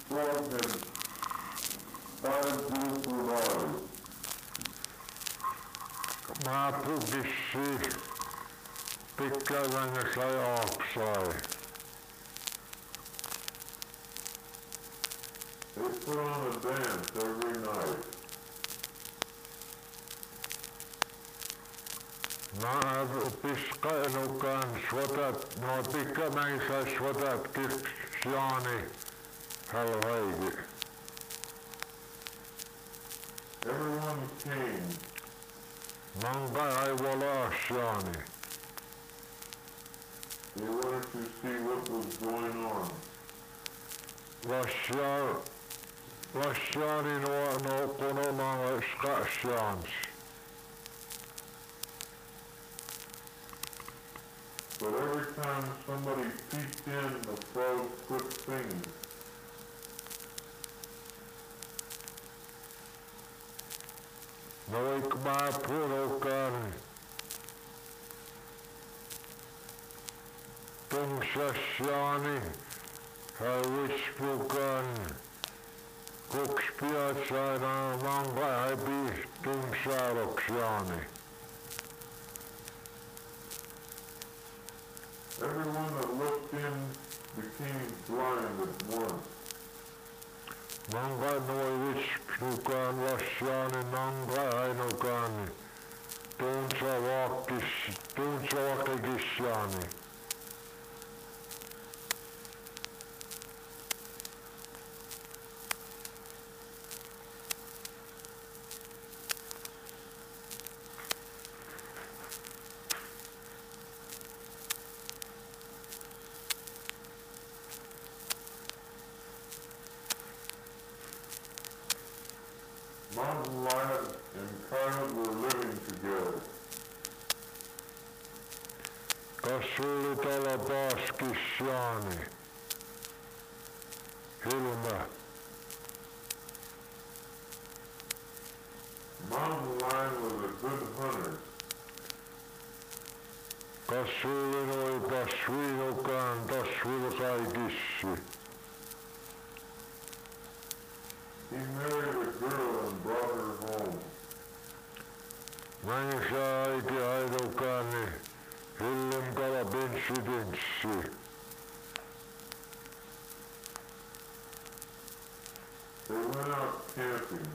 brought him 5 beautiful daughters. Maapugissi pikkalange sai aaksai. They put on a dance every night. Piskailukaan suotat, no pikkalange sai suotat kirksiani halvaigi. Everyone came. Mangai aivolasiani. They wanted to see what was going on. Lasciani no konomanga skasians. But every time somebody peeked in, the frog quit singing. No ik maapurokan. Tungsasiani. Hawispukan. Kukspiatsaina manga häbi tungsaaroksiani. Everyone that looked in became blind at once. Manga noivispukan lassiani manga ainokani. Tunsavakikisiani. Mountain Lion and Coyote were living together. Kasuli talapaskisiani. Hilma. Mountain Lion was a good hunter. Kasuli noi tasviinukaan tasvilkaikissi. He married a girl and brought her home. Manisa aiti ainokani. Hillim kalapinsidenssi. They went out camping.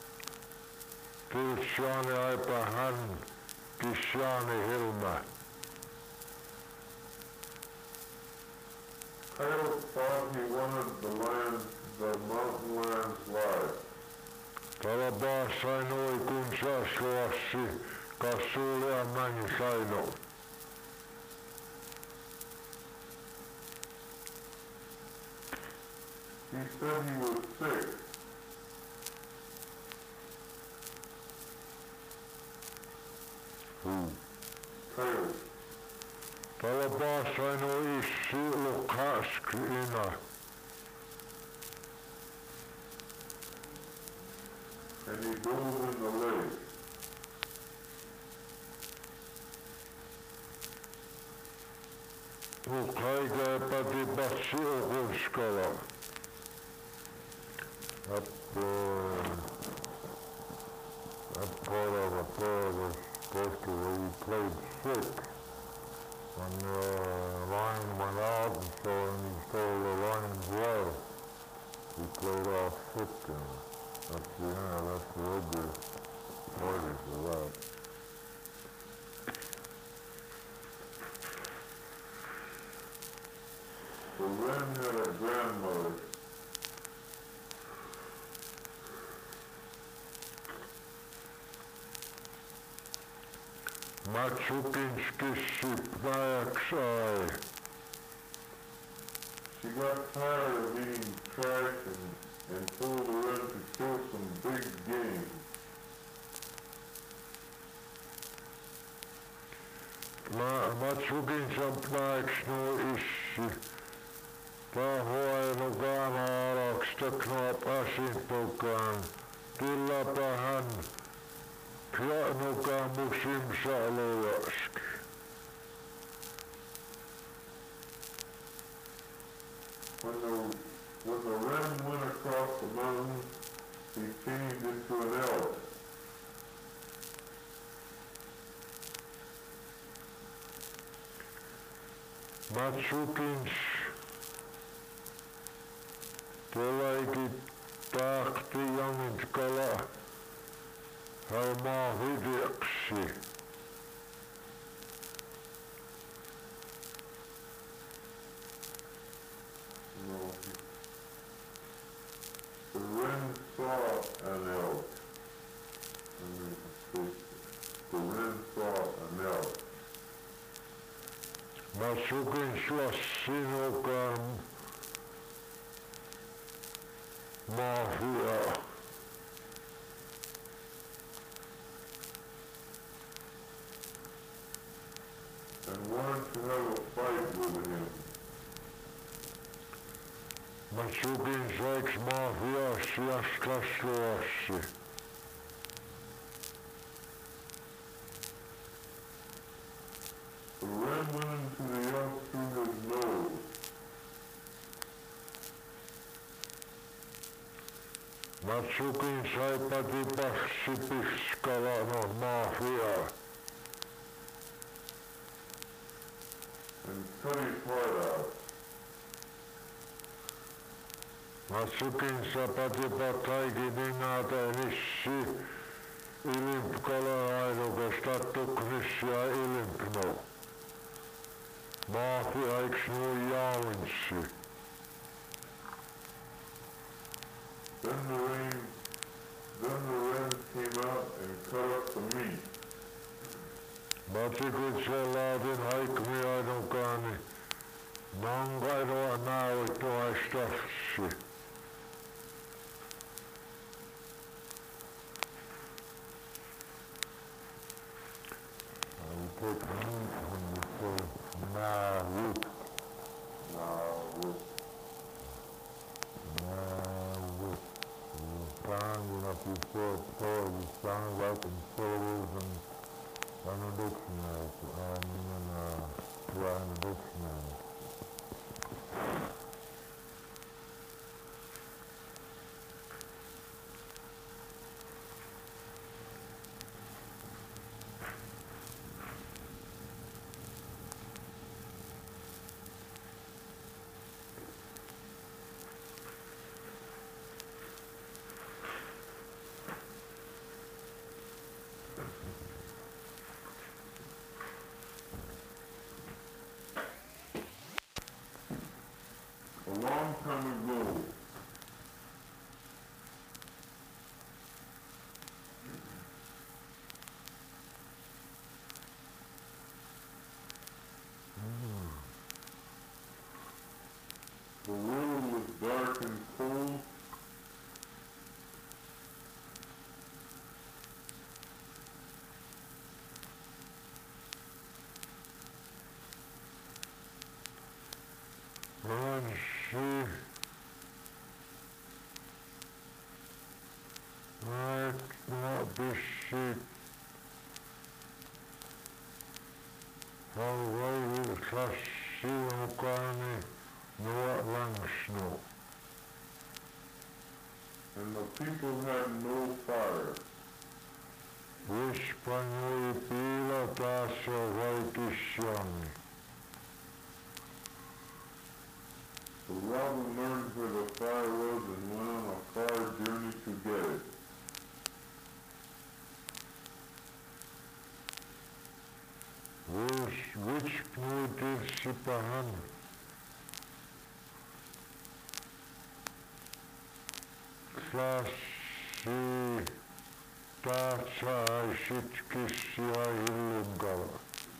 Kilsiani aipa hän. Kisiani Hilma. Coyote thought he wanted the mountain lion's life. Talapaasai noi kun saasuassi. Kasuli ja Mansaino. He said he was sick. Coyote. Talapaasai noi issi lukhaskina. And he dove in the lake. Lukhaika patipatsi ukunskala. That part of the prayer was supposed to be he played sick. When the lion went out and he stole the lion's wife, he played off sick, and that's the end. That's the obvious party for that. The wren had a grandmother. Matsukinskissi päiväksai. She got tired of eating trash and told the wren to kill some big game. Matsukinsa päiväksnu issi. Tahuainukaan alaksi teknoa pasintukaan. Kylläpä hän pianukaan musimsa alojaski. When the when the wren went across the mountain, he changed into an elk. Matsukins tuleekin tahti Jaminskala haimaa hyväksi. No, the wren saw an elk. The wren saw an elk. Matsukins sinukaan maafia. And wanted to have a fight with him. Matsukins saiks maafias jaskasluassi. The wren went into the elk through his nose. Matsukins sai patipaksi piskala maafia. And cut his heart out. Matsukins patipattaiki ninata nissi ilimpkala-ainukesta tuknissia ilimpno. Maafiaiks nuu jaunssi. Then the wren came out and cut up the meat. Matsukins laatin haikmiainukaani. Nankaidoa nauittuaistafsi. Put meat when you say naawit. Naawit. Naawit. You sound, if you say it so, you sound like in syllables and in a dictionary. In a dictionary. A long time ago, the world was dark and cold. And the people had no fire. Espanjoi piila taas vaikissani. So Robin learned where the fire was and went on a far journey to get it. Which muitirsipahan? Klassi tahtsaisit kissia hillinkalla.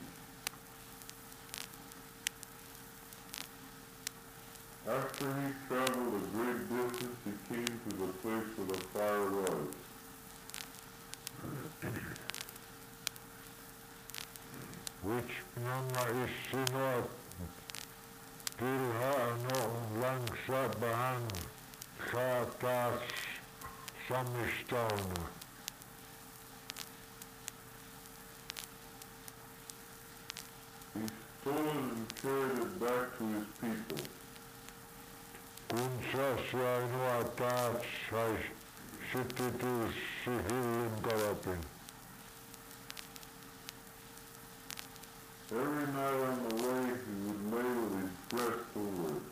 After he traveled a great distance, he came to the place where the fire was. Which numma is sinua tilhaano langsa bahan saa taas samistauna. He stole it and carried it back to his people. kun sä ainoa taas sais sytytyssi Hillinkalapin. Every night on the way, he would lay with his breast over it.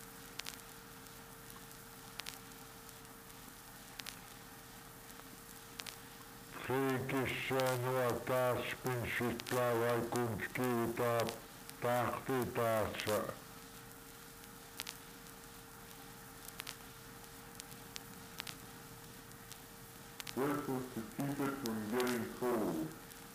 Siikissä ainoa taas pinsittää vai kun skiutaa tahti taassa. This was to keep it from getting cold.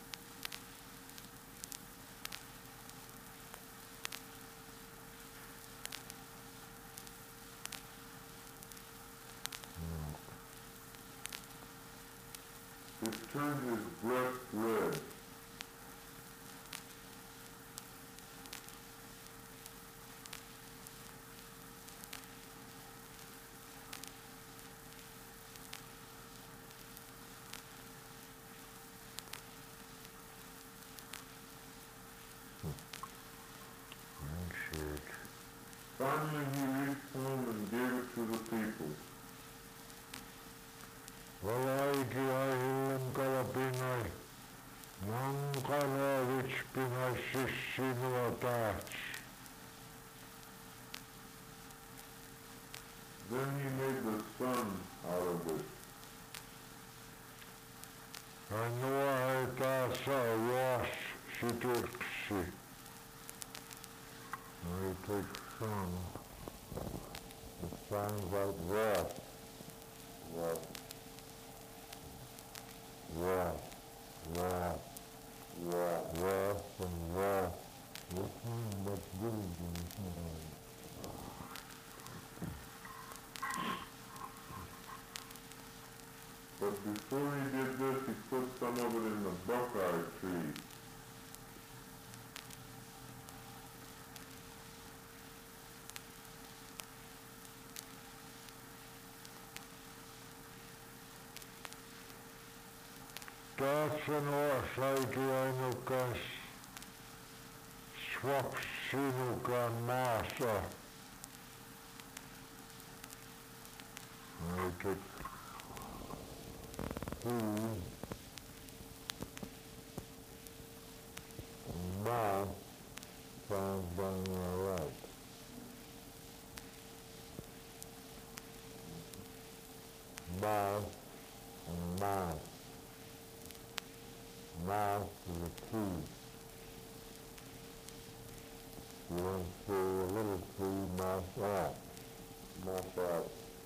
It turned his breast red. Finally he reached home and gave it to the people. Valaiki ai Hillinkalapinai, Mankalovich pinassis sinua taats. Then he made the sun out of it. Anua ei taasa luas sytyksi. No you take sun. It sounds like rust. Rust. Rust. Rust. Rust. Rust and rust. What's diligence? But before he did this, he put some of it in the buckeye tree. Tässä nuosaiki ainukas swapsinukan maassa. Eikä maa sounds down your right. Mouth and mouth. Mouth is a T. You want to say a little T, mouth out. Mouth out.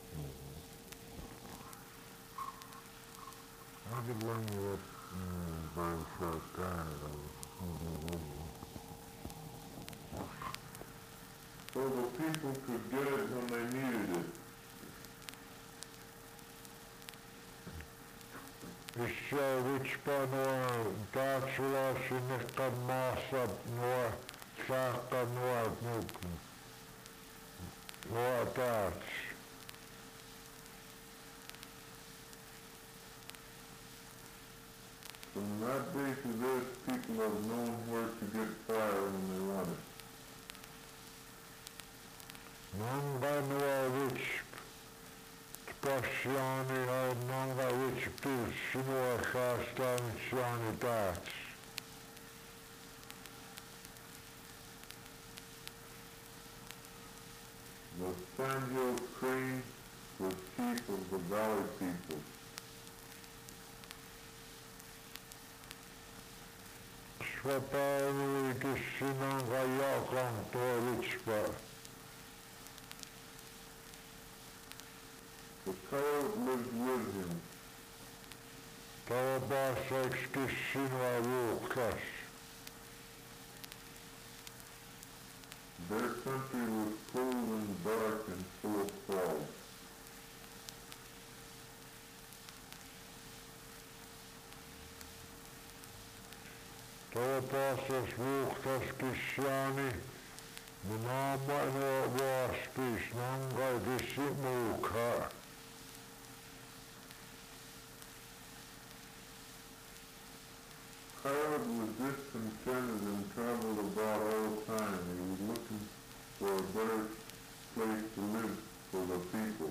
I could learn you that very short time. So the people could get it when they needed it. Missä vitspa nuo taatsulaisinnekan maassa nuo saakka nuot nukun. Nuo taats. From that day to this, people have known where to get fire when they want it. Nonga nuo vits passiani ai nonga vits pilsi nuo saastamissiani taats. The Sandhill Crane was chief of the valley people. Svapäiviikis sinonga jakan tuo vitspa. The coyote lived with him. Tavapaassaikski sinua vuokras. Their country was cold and dark and full of fog. Tavapaassas vuokraski siani, minä nuo vaastis nankaitissi muukhaa. Coyote was discontented and traveled about all the time. He was looking for a better place to live for the people.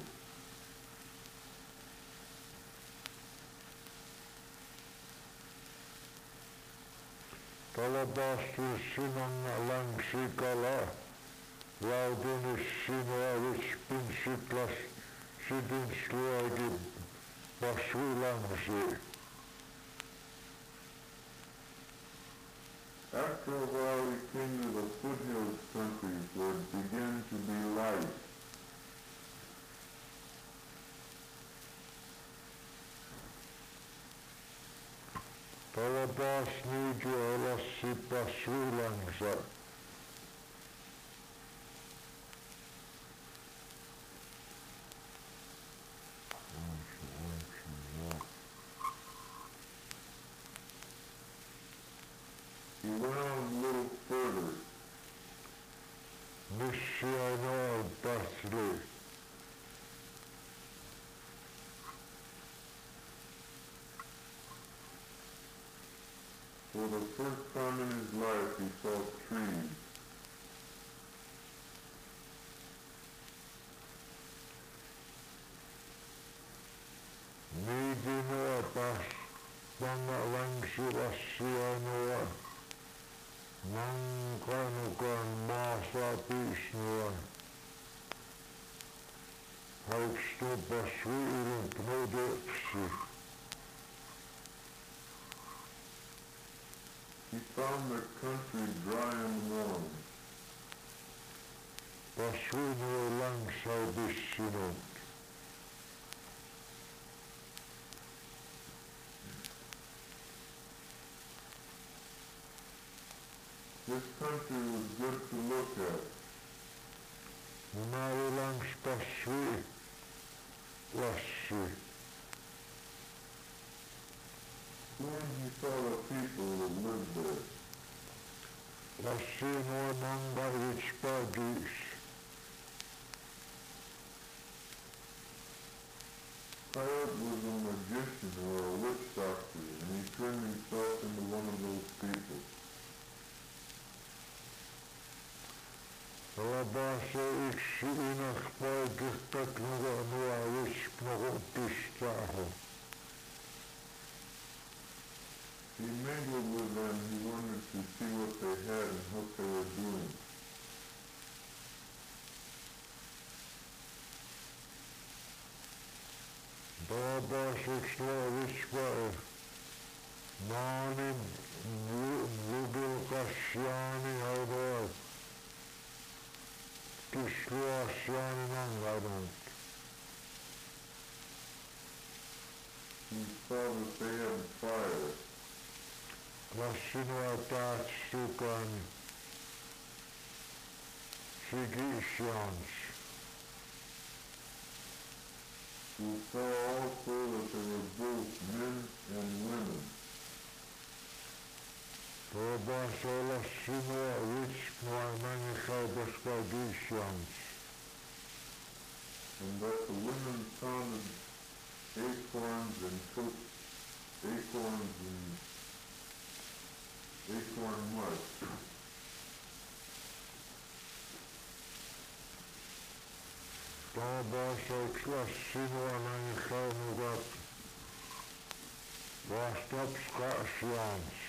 Talabastus sinanga langsikala, laudunis sinua vitspinsiklas, sidinsluagi pasvilangsi. After a while we came to the foothills country where it began to be light. Talabas niityö alassi pasvilangsa. He went on a little further. Missi ainoa pasli. For the first time in his life he saw trees. Niitynoa pas vanga langsi lassi ainoa. Mankanukan maasa piisnua. Haukstupa sviilun pnodepsi. He found the country dry and warm. Pasvinua langsau pissinut. This country was good to look at. Numari langs pasvi lassi. Soon he saw the people that lived there. Lassi nuo mangarvits pagis. Coyote was a magician or a witch doctor, and he turned himself into one of those people. Talabase yksi inakpaikista nuo vispnokutistaahu. He mingled with them. He wanted to see what they had and what they were doing. Talabase nuo vispaa. Maanin lubilkasjaani ainoa. Kisluasiaani mangarut. He saw that they had fire. Lassinua taatsukan sigisians. He saw also that there were both men and women. Talabase lassinua vitspnua manikaibas pagisians. And that the women pounded acorns and cooked acorns and acorn mud. Talabase lassinua manikainukat vastapskasians.